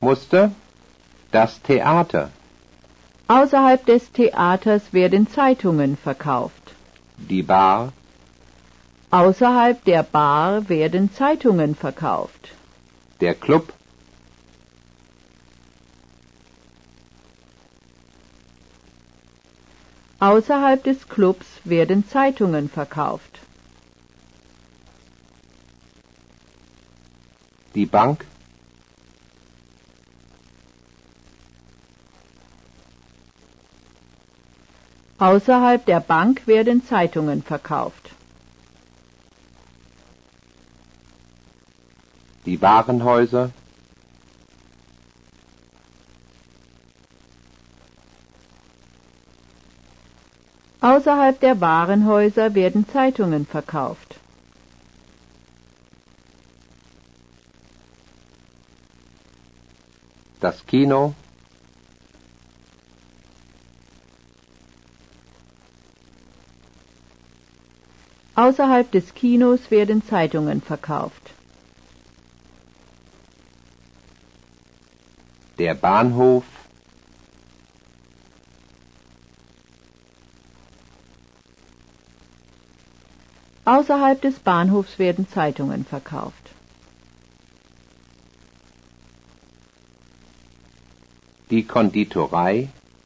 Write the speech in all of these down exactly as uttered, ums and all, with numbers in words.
musste das Theater. Außerhalb des Theaters werden Zeitungen verkauft. Die Bar. Außerhalb der Bar werden Zeitungen verkauft. Der Club. Außerhalb des Clubs werden Zeitungen verkauft. Die Bank. Außerhalb der Bank werden Zeitungen verkauft. Die Warenhäuser. Außerhalb der Warenhäuser werden Zeitungen verkauft. Das Kino. Außerhalb des Kinos werden Zeitungen verkauft. Der Bahnhof. Außerhalb des Bahnhofs werden Zeitungen verkauft. Die Konditorei.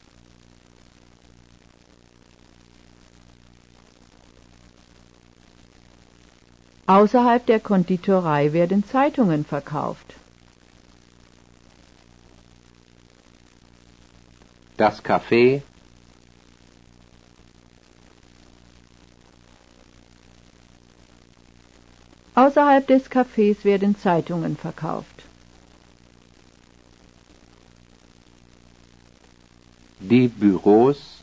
Außerhalb der Konditorei werden Zeitungen verkauft. Das Café. Außerhalb des Cafés werden Zeitungen verkauft. Die Büros.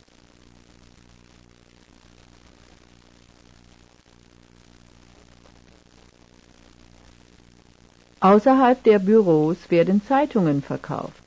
Außerhalb der Büros werden Zeitungen verkauft.